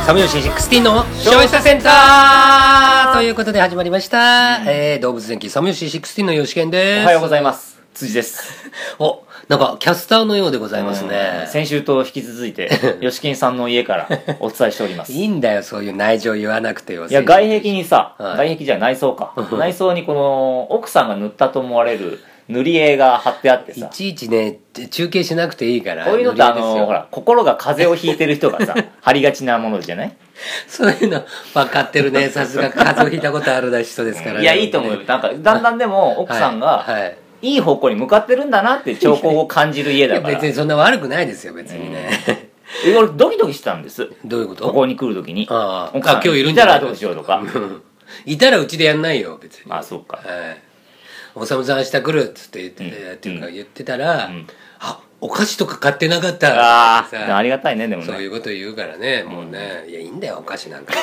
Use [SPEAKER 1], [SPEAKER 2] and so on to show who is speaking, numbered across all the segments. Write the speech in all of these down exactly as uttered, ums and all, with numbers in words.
[SPEAKER 1] サムヨシじゅうろくの消費者センターということで始まりました、うんえー、動物電気サムヨシじゅうろくの吉健です。
[SPEAKER 2] おはようございます、辻です。
[SPEAKER 1] お、なんかキャスターのようでございますね。
[SPEAKER 2] 先週と引き続いて吉健さんの家からお伝えしております。
[SPEAKER 1] いいんだよ、そういう内情言わなくてよ。
[SPEAKER 2] いや、外壁にさ、
[SPEAKER 1] はい、
[SPEAKER 2] 外壁じゃ内装か内装にこの奥さんが塗ったと思われる塗り絵が貼ってあってさ、
[SPEAKER 1] いちいちね中継しなくていいから。
[SPEAKER 2] こういうのってあのほら心が風邪をひいてる人がさ貼りがちなものじゃない？
[SPEAKER 1] そういうの分かってるね。さすが風邪をひいたことある人ですからね。
[SPEAKER 2] いや、いいと思うよ。なんかだんだんでも奥さんが、はいはいいい方向に向かってるんだなって兆候を感じる家だから。
[SPEAKER 1] 別にそんな悪くないですよ別にね、
[SPEAKER 2] うん、俺ドキドキしてたんです。
[SPEAKER 1] どういうこと？
[SPEAKER 2] ここに来るときに
[SPEAKER 1] ああ
[SPEAKER 2] 奥さん
[SPEAKER 1] 今日いるんじゃない
[SPEAKER 2] いたらどうしようとか
[SPEAKER 1] いたらうちでやんないよ別に。
[SPEAKER 2] ああそうか、
[SPEAKER 1] はい、おさむさん明日来るっつって言って、うん、っていうか言ってたら、うん、あお菓子とか買ってなかった
[SPEAKER 2] ああありがたいね。でもね
[SPEAKER 1] そういうこと言うからね、もうね、いやいいんだよお菓子なんか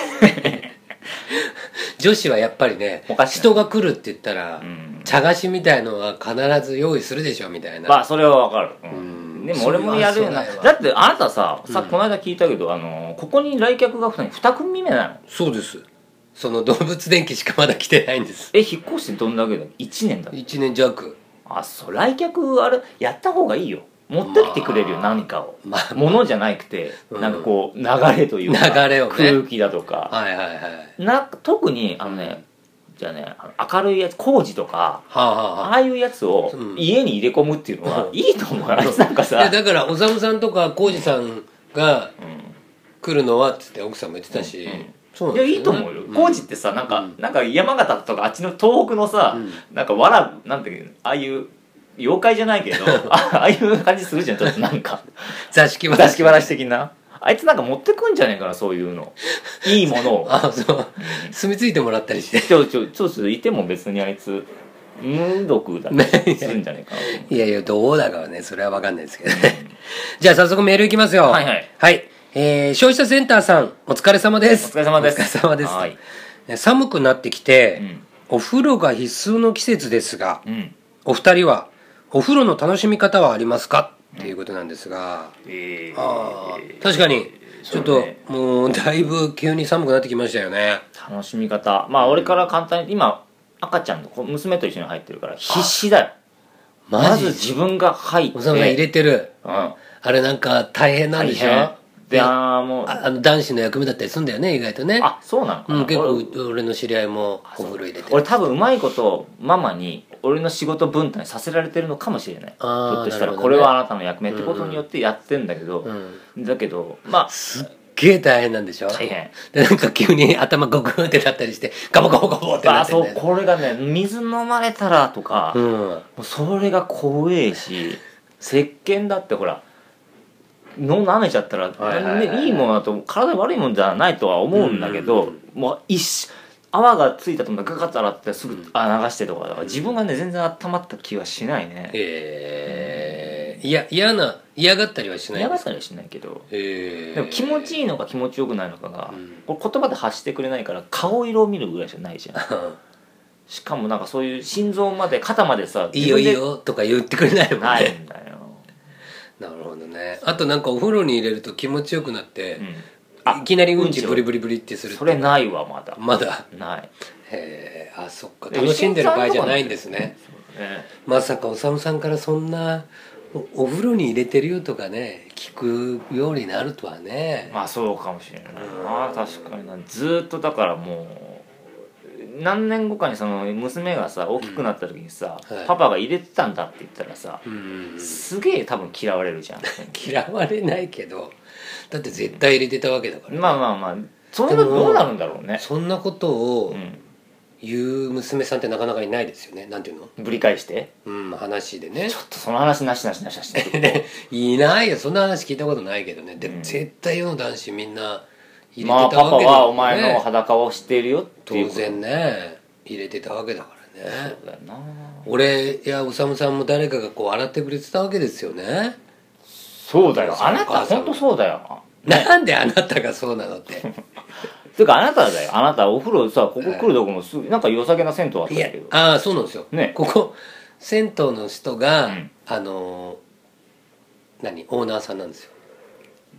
[SPEAKER 1] 女子はやっぱりね人が来るって言ったら、うん、茶菓子みたいのは必ず用意するでしょみたいな。
[SPEAKER 2] まあそれはわかる、うん、でも俺もやるよな。だってあなたさ、さこの間聞いたけど、あのここに来客がに組目なの？
[SPEAKER 1] そうです。その動物電気しかまだ来てないんです。
[SPEAKER 2] え引っ越してどんだけだ？いちねんだ。
[SPEAKER 1] いちねん弱。
[SPEAKER 2] あそう、来客あれやった方がいいよ。持ってきてくれるよ、まあ、何かを、まあ、物じゃなくて、うん、なんかこう流れというか
[SPEAKER 1] 流れを、ね、
[SPEAKER 2] 空気だとか、
[SPEAKER 1] はいはいはい、
[SPEAKER 2] な特にあのね、じゃあね明るいやつ工事とか、はあはあ、ああいうやつを家に入れ込むっていうのは、うん、いいと思う。あいつなんかさ、
[SPEAKER 1] いやだからおさむさんとか工事さんが来るのはっつって奥さんも言ってたし、うんうん
[SPEAKER 2] そうなんですよね、いやいいと思うよ。工事ってさなんか、うん、なんか山形とかあっちの東北のさ、うん、なんかわらなんていうああいう妖怪じゃないけどああいう感じするじゃん。ちょっとなんか
[SPEAKER 1] 座敷
[SPEAKER 2] わらし座敷わらし的な。あいつなんか持ってくんじゃねえかな、そういうのいいものを
[SPEAKER 1] あそう、うん、住み着いてもらったりして
[SPEAKER 2] ちょちょちょちょいても別にあいつ無毒だってするんじゃねえかな
[SPEAKER 1] いやいやどうだからねそれは分かんないですけどねじゃあ早速メールいきますよ。
[SPEAKER 2] はいはい、
[SPEAKER 1] はいえー、消費者センターさんお疲れ様です。
[SPEAKER 2] お疲れ様です。
[SPEAKER 1] お疲れ様です。はい、寒くなってきて、うん、お風呂が必須の季節ですが、うん、お二人はお風呂の楽しみ方はありますかっていうことなんですが、うんえー、あ確かにちょっと、ね、もうだいぶ急に寒くなってきましたよね。
[SPEAKER 2] 楽しみ方まあ俺から簡単に今赤ちゃんの娘と一緒に入ってるから必死だよ。まず自分が入って
[SPEAKER 1] おさむさん入れてる、うん、あれなんか大変なんでしょ。
[SPEAKER 2] であもう
[SPEAKER 1] あの男子の役目だったりするんだよね意外とね。
[SPEAKER 2] あそうなのかな、
[SPEAKER 1] うん、結構俺の知り合いもお風呂入れてる。
[SPEAKER 2] 俺多分うまいことママに俺の仕事分担させられてるのかもしれない。ひょっとしたらこれはあなたの役目ってことによってやってんだけど、うんうん、だけどまあ
[SPEAKER 1] すっげえ大変なんでしょ。
[SPEAKER 2] 大変
[SPEAKER 1] でなんか急に頭ゴクンってなったりしてガボガボガボってなってんだよね。
[SPEAKER 2] あそうこれがね水飲まれたらとか、うん、もうそれが怖えし石鹸だってほらの舐めちゃったら、はいはいはいはい、いいものだと体悪いもんじゃないとは思うんだけど、うんうんうん、もう一泡がついたと思ったらガガッと洗ってすぐ、うん、あ流してとかだから自分がね全然温まった気はしないね。
[SPEAKER 1] へえー、いや嫌な嫌がったりはしない。
[SPEAKER 2] 嫌がったりはしないけど、へでも気持ちいいのか気持ちよくないのかが、うん、これ言葉で発してくれないから顔色を見るぐらいしかないじゃんしかもなんかそういう心臓まで肩までさ
[SPEAKER 1] いいよいいよとか言ってくれないもんね。
[SPEAKER 2] ないんだよ
[SPEAKER 1] なるほどね。あとなんかお風呂に入れると気持ちよくなって、うん、いきなりうんちブリブリブリってするって。
[SPEAKER 2] それないわまだ
[SPEAKER 1] まだ
[SPEAKER 2] ない。
[SPEAKER 1] へえあそっか楽しんでる場合じゃないんですね。ねまさかおさむさんからそんな お, お風呂に入れてるよとかね聞くようになるとはね。
[SPEAKER 2] まあそうかもしれないな、うん、確かにな。ずっとだからもう何年後かにその娘がさ大きくなった時にさ、うんはい、パパが入れてたんだって言ったらさ、うん、すげえ多分嫌われるじゃん
[SPEAKER 1] 嫌われないけどだって絶対入れてたわけだから、ね、
[SPEAKER 2] まあまあまあそれがどうなるんだろうね。
[SPEAKER 1] そんなことを言う娘さんってなかなかいないですよね。なんていうの
[SPEAKER 2] ぶり返して
[SPEAKER 1] うん話でね
[SPEAKER 2] ちょっとその話なしなしなしなし
[SPEAKER 1] いないよそんな話聞いたことないけどね。でも絶対世の男子みんな入れて
[SPEAKER 2] たわけだ、ね、まあパパはお前の裸を知っているよっていう
[SPEAKER 1] 当然ね入れてたわけだからね。
[SPEAKER 2] そうだよな。
[SPEAKER 1] 俺やおさむさんも誰かがこう洗ってくれてたわけですよね。
[SPEAKER 2] そうだよあなた本当そうだよ、
[SPEAKER 1] ね、なんであなたがそうなのって
[SPEAKER 2] ていうかあなただよあなたお風呂さここ来るとこもすぐなんか良さげな銭湯あったんだけど。
[SPEAKER 1] ああそうなんですよ、ね、ここ銭湯の人が、うん、あの何オーナーさんなんですよ。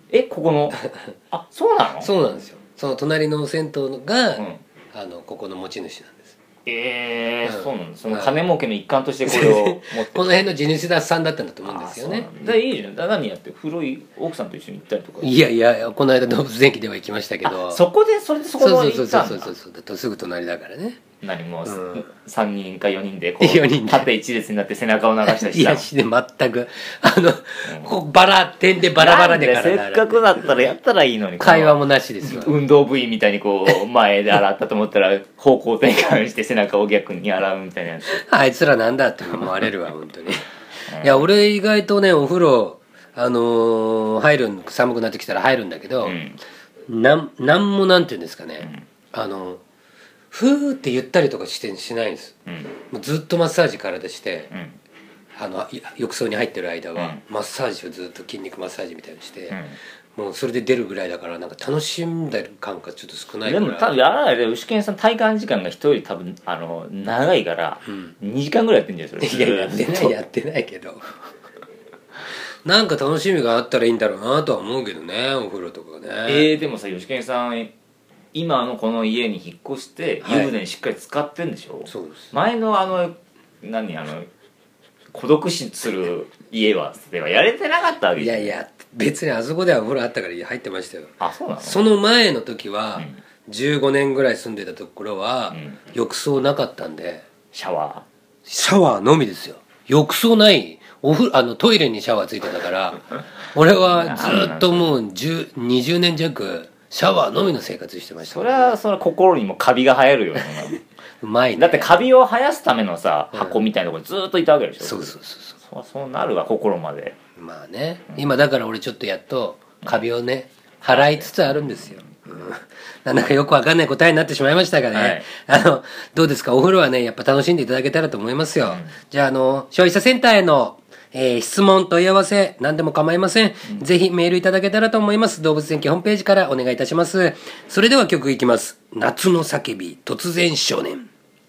[SPEAKER 2] えここのあそうなの？
[SPEAKER 1] そうなんですよ。その隣の銭湯が、うん、あのここの持ち主なんです。
[SPEAKER 2] えー、うん、そうなんです。その金儲けの一環としてこれを持って
[SPEAKER 1] この辺の地主さんだったんだと思うんですよね。
[SPEAKER 2] だいいじゃん。だ何やって風呂い奥さんと一緒に行ったりとか。
[SPEAKER 1] いやいやこの間動物電気では行きましたけど。
[SPEAKER 2] そこでそれでそこまで行ったんだ。
[SPEAKER 1] そうそうそうそうそうだとすぐ隣だからね。
[SPEAKER 2] 何も、うん、さんにんかよにんでこう縦一列になって背中を流したりした。
[SPEAKER 1] いやしね全くあの、うん、こうバラ点でバラバラでから
[SPEAKER 2] せっかくだったらやったらいいのに
[SPEAKER 1] 会話もなしですよ。
[SPEAKER 2] 運動部員みたいにこう前で洗ったと思ったら方向転換して背中を逆に洗うみたいなやつ。
[SPEAKER 1] あいつらなんだって思われるわ本当に。いや俺意外とねお風呂あのー、入る寒くなってきたら入るんだけど、うん、なんなんもなんていうんですかね、うん、あのふーって言ったりとかしてしないんです、うん、もうずっとマッサージ体して、うん、あの浴槽に入ってる間は、うん、マッサージをずっと筋肉マッサージみたいにして、うん、もうそれで出るぐらいだからなんか楽しんでる感がちょっと少ないから。
[SPEAKER 2] でも多分やらないで牛健さん体感時間が人より多分あの長いから、うん、にじかんぐらいやってんじゃんそれ。
[SPEAKER 1] いややってないやってないけどなんか楽しみがあったらいいんだろうなとは思うけどねお風呂とかね。
[SPEAKER 2] えー、でもさ吉健さん今のこの家に引っ越して湯船にしっかり使ってんでしょ、はい、
[SPEAKER 1] そうです。
[SPEAKER 2] 前のあの何あの孤独死する家はではやれてなかったわけ
[SPEAKER 1] いやいや別にあそこではお風呂あったから入ってましたよ。
[SPEAKER 2] あそうなの？
[SPEAKER 1] その前の時は、うん、じゅうごねんぐらい住んでたところは、うん、浴槽なかったんで
[SPEAKER 2] シャワー
[SPEAKER 1] シャワーのみですよ。浴槽ないお風あのトイレにシャワーついてたから俺はずっともうにじゅうねん弱シャワーのみの生活してました、
[SPEAKER 2] ね、それはそれ心にもカビが生えるよ
[SPEAKER 1] うまいね。
[SPEAKER 2] だってカビを生やすためのさ箱みたいなところにずっといたわけでしょ、うん、
[SPEAKER 1] そうそうそう
[SPEAKER 2] そうそうなるわ心まで。
[SPEAKER 1] まあね、うん、今だから俺ちょっとやっとカビをね払いつつあるんですよ、うん、なんだかよくわかんない答えになってしまいましたがね、はい、あのどうですかお風呂はねやっぱ楽しんでいただけたらと思いますよ、うん、じゃああの消費者センターへのえー、質問問い合わせ何でも構いません、うん、ぜひメールいただけたらと思います。動物電気ホームページからお願いいたします。それでは曲いきます。夏の叫び突然少年。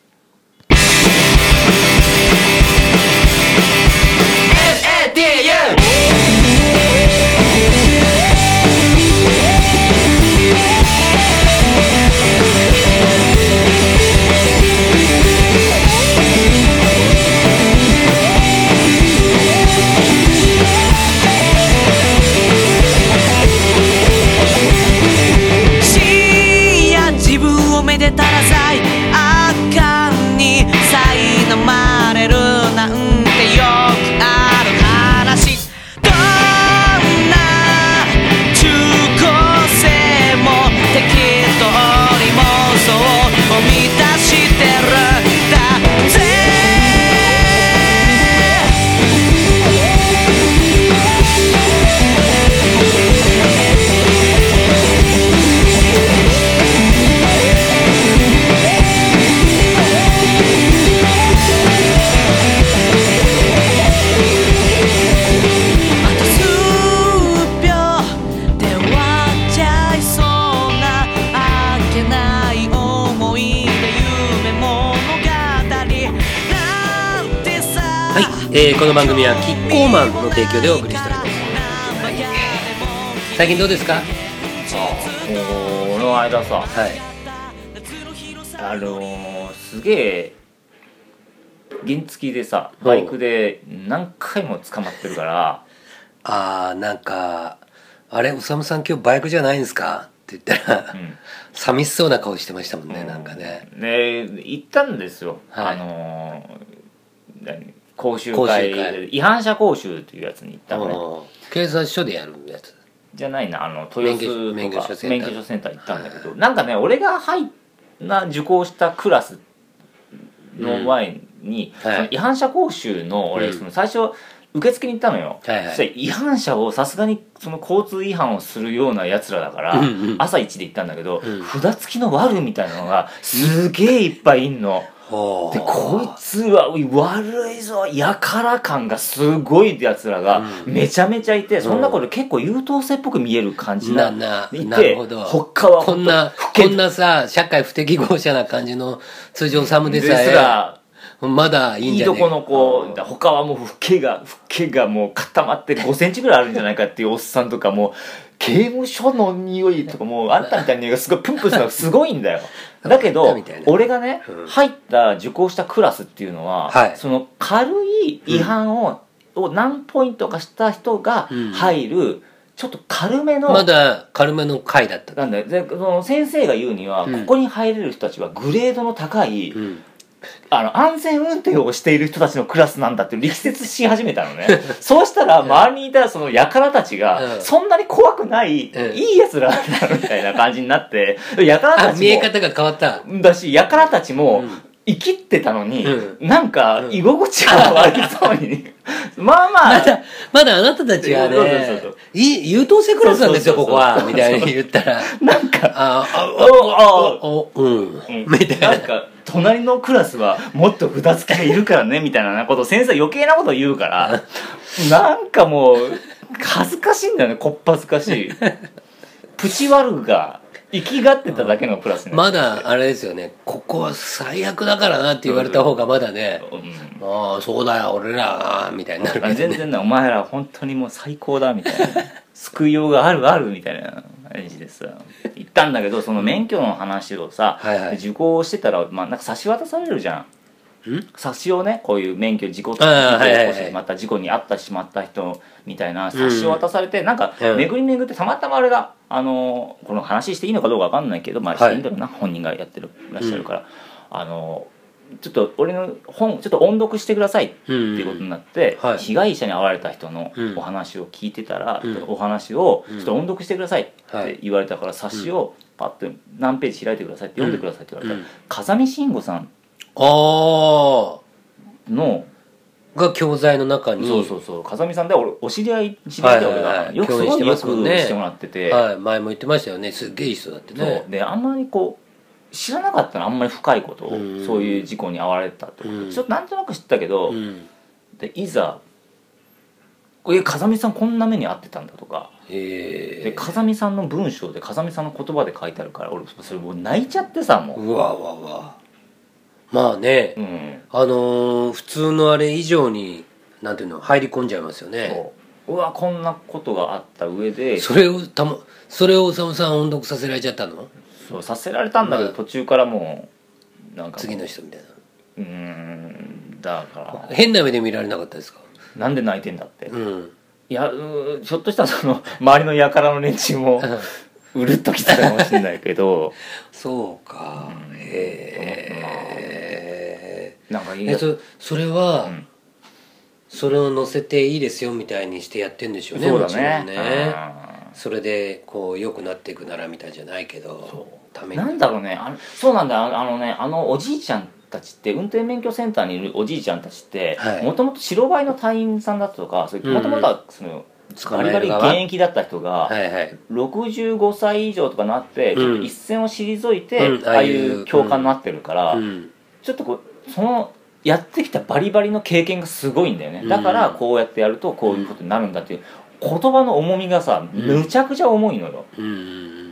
[SPEAKER 1] えー、この番組はキッコーマンの提供でお送りしております。最近どうですか？
[SPEAKER 2] この間さ、はい、あのー、すげえ原付でさバイクで何回も捕まってるから。
[SPEAKER 1] あーなんかあれおさむさん今日バイクじゃないんですかって言ったら、うん、寂しそうな顔してましたもんね、うん、なんかね。
[SPEAKER 2] で行ったんですよ、はい、あのー、何講習会で違反者講習っていうやつに行ったのね。
[SPEAKER 1] 警察署でやるやつ
[SPEAKER 2] じゃないな、あの豊洲とか
[SPEAKER 1] 免許証セ
[SPEAKER 2] ンター行ったんだけど、はい、なんかね俺が入な受講したクラスの前に、うんはい、その違反者講習の俺、うん、その最初受付に行ったのよ、はいはい、そしたら違反者をさすがにその交通違反をするようなやつらだから、うんうん、朝一で行ったんだけど、うん、札付きのワルみたいなのがすげえいっぱいいんの。でこいつは悪いぞやから感がすごいやつらがめちゃめちゃいて、うん、そんなこと結構優等生っぽく見える感じ
[SPEAKER 1] な、うん、な, なるほど。
[SPEAKER 2] 他は
[SPEAKER 1] こんなこんなさ社会不適合者な感じの通常サムでさえまだいいんじゃねえか。
[SPEAKER 2] いいとこの子他はもうフケがフケがもう固まってごセンチぐらいあるんじゃないかっていうおっさんとかも刑務所の匂いとかもうあんたみたいな匂いがすごいプンプンするのがすごいんだよだけど俺がね、うん、入った受講したクラスっていうのは、はい、その軽い違反を、うん、を何ポイントかした人が入る、うん、ちょっと軽めの
[SPEAKER 1] まだ軽めの回だった
[SPEAKER 2] なんだよでその先生が言うには、うん、ここに入れる人たちはグレードの高い、うんあの安全運転をしている人たちのクラスなんだって力説し始めたのねそうしたら周りにいたその輩たちがそんなに怖くない、うん、いいやつらなんだみたいな感じになって輩たちも
[SPEAKER 1] 見え方が変わった
[SPEAKER 2] だし輩たちも生きってたのに、うん、なんか居心地が悪そうにまあまあ
[SPEAKER 1] まだまだあなたたちはね優等生クラスなんですよここはみたいに言ったら
[SPEAKER 2] なんか
[SPEAKER 1] あああおうんみたいな
[SPEAKER 2] なんか隣のクラスはもっと札付きがいるからねみたいなことを先生余計なことを言うからなんかもう恥ずかしいんだよねこっぱずかしいプチワルが生きがってただけのクラスね
[SPEAKER 1] まだあれですよねここは最悪だからなって言われた方がまだね、うん、ああそうだよ俺らみたいになる、ね、
[SPEAKER 2] 全然ねお前ら本当にもう最高だみたいな救いようがあるあるみたいな感じでさ言ったんだけどその免許の話をさ、はいはい、受講してたら、まあ、なんか差し渡されるじゃん冊子をねこういう免許事故事故を起こしてまた事故に遭ってしまった人みたいな冊子を渡されて、うん、なんか巡り巡ってたまたまあれがあのこの話していいのかどうか分かんないけどまあしていいんだろうな、はい、本人がやってるらっしゃるから、うん、あのちょっと俺の本ちょっと音読してくださいっていうことになって、うんはい、被害者に遭われた人のお話を聞いてたら、うん、お話をちょっと音読してくださいって言われたから冊子をパッと何ページ開いてくださいって読んでくださいって言われたら、うん、風見慎吾さん
[SPEAKER 1] ああ
[SPEAKER 2] の
[SPEAKER 1] が教材の中に
[SPEAKER 2] そうそうそう風見さんで俺お知り合い知り合いで俺が、はいはいはい、よくすごいよくしてもらってて、
[SPEAKER 1] はい、前も言ってましたよねすっげえいい人だってね
[SPEAKER 2] そうであんまりこう知らなかったのあんまり深いことを、うん、そういう事故に遭われたってこと、うん、ちょっとなんとなく知ったけど、うん、でいざこれ風見さんこんな目に遭ってたんだとかで風見さんの文章で風見さんの言葉で書いてあるから俺それもう泣いちゃってさもう
[SPEAKER 1] うわうわうわまあね、うん、あのー、普通のあれ以上になんていうの入り込んじゃいますよね
[SPEAKER 2] そううわこんなことがあった上で
[SPEAKER 1] それをたまそれをおさむさん音読させられちゃったの
[SPEAKER 2] そうさせられたんだけど、まあ、途中からもうなんか
[SPEAKER 1] 次の人みたいな
[SPEAKER 2] うーんだから
[SPEAKER 1] 変な目で見られなかったですか
[SPEAKER 2] なんで泣いてんだって、うん、いやうひょっとしたらその周りの輩の連中もうるっときたかもしれないけど
[SPEAKER 1] そうか、うん、へ
[SPEAKER 2] えなんかいい
[SPEAKER 1] え そ, それは、うん、それを載せていいですよみたいにしてやってんでしょうね
[SPEAKER 2] そうだね、
[SPEAKER 1] ねそれでこう良くなっていくならみたいじゃないけど
[SPEAKER 2] そうためになんだろうねあのそうなんだあのねあのおじいちゃんたちって運転免許センターにいるおじいちゃんたちってもともと白バイの隊員さんだったとかもともとはそのバリバリ現役だった人がろくじゅうごさい以上とかなってちょっと一線を退いて、うん、ああいう教官になってるから、うん、ちょっとこうそのやってきたバリバリの経験がすごいんだよねだからこうやってやるとこういうことになるんだっていう言葉の重みがさむちゃくちゃ重いのよ、うん、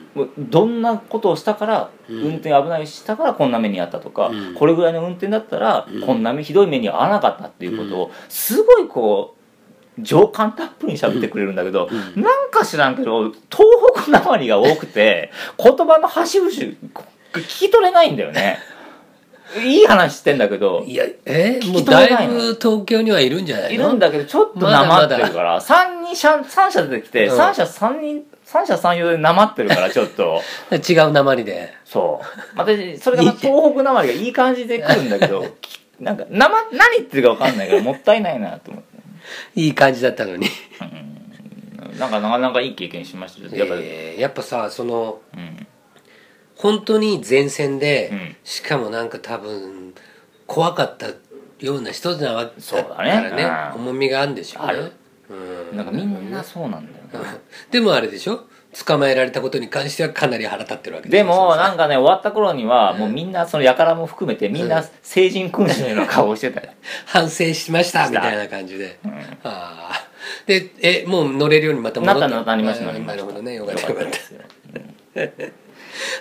[SPEAKER 2] どんなことをしたから運転危ないしたからこんな目に遭ったとか、うん、これぐらいの運転だったらこんなひどい目に遭わなかったっていうことをすごいこう情感たっぷりに喋ってくれるんだけど、うん、なんか知らんけど東北なまりが多くて言葉の端々聞き取れないんだよねいい話してんだけど
[SPEAKER 1] いやえー、もうだいぶ東京にはいるんじゃないの
[SPEAKER 2] いるんだけどちょっとなまってるから、ま、さんにんさん社出てきて、うん、さん社さんにん三者三様でなまってるからちょっと
[SPEAKER 1] 違うなまりで
[SPEAKER 2] そう私それが東北なまりがいい感じで来るんだけどなんかな、ま、何言ってるか分かんないからもったいないなと思って
[SPEAKER 1] いい感じだったのに
[SPEAKER 2] うんなんかなかなかいい経験しました
[SPEAKER 1] やっぱ、えー、やっぱさその、うん、本当に前線で、うん、しかもなんか多分怖かったような人なわけだからね、重みがあるんでしょうねある、
[SPEAKER 2] うん、なんかみんなそうなんだよね
[SPEAKER 1] でもあれでしょ捕まえられたことに関してはかなり腹立ってるわけ
[SPEAKER 2] でもなんかね終わった頃にはもうみんなその輩も含めてみんな成人君主のような顔をしてたよ
[SPEAKER 1] 反省しましたみたいな感じで、うん、あでえもう乗れるようにまた戻
[SPEAKER 2] ったなったなりました
[SPEAKER 1] なるほどねよかったよかった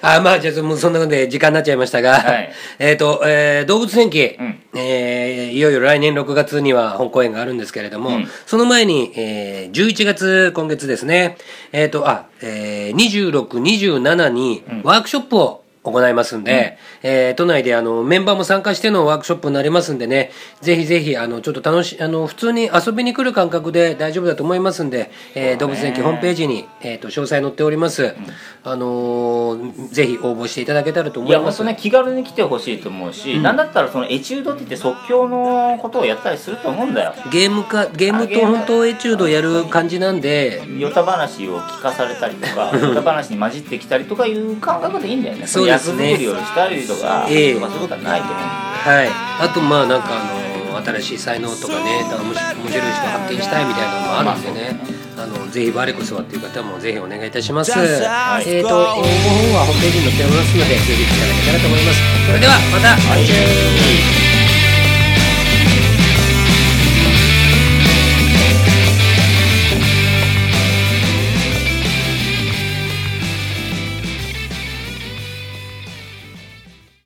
[SPEAKER 1] あまあじゃあもうそんなことで時間になっちゃいましたが、はい、えっと、えー、動物戦記、うん、えー、いよいよ来年ろくがつには本公演があるんですけれども、うん、その前に、えー、じゅういちがつ今月ですね、えっとあ、えー、にじゅうろく、にじゅうしちにワークショップを行いますんで、うん、えー、都内であのメンバーも参加してのワークショップになりますんでね、ぜひぜひあのちょっと楽しあの普通に遊びに来る感覚で大丈夫だと思いますんで、えー、動物園記ホームページに、えー、と詳細載っております、うん、あのー、ぜひ応募していただけたらと思います。いや本当
[SPEAKER 2] ね気軽に来てほしいと思うし、うん、なんだったらそのエチュードって言って即興のことをやったりすると思うんだよ。
[SPEAKER 1] ゲームかゲームと本当エチュードやる感じなんで、
[SPEAKER 2] ヨタ話を聞かされたりとかヨタ話に混じってきたりとかいう感覚でいいんだよね。
[SPEAKER 1] そうですね。
[SPEAKER 2] 役作りをしたりとか、えー、とかそういうことはないと思う。
[SPEAKER 1] はい。あとまあなんかあの新しい才能とかね、面白い人発見したいみたいなのもあるんでね、まあ、あのぜひ我こそはっていう方もぜひお願いいたします。はい、えーと応募方法はホームページに載っておりますのでぜひいただけたらと思います。それではまた。はい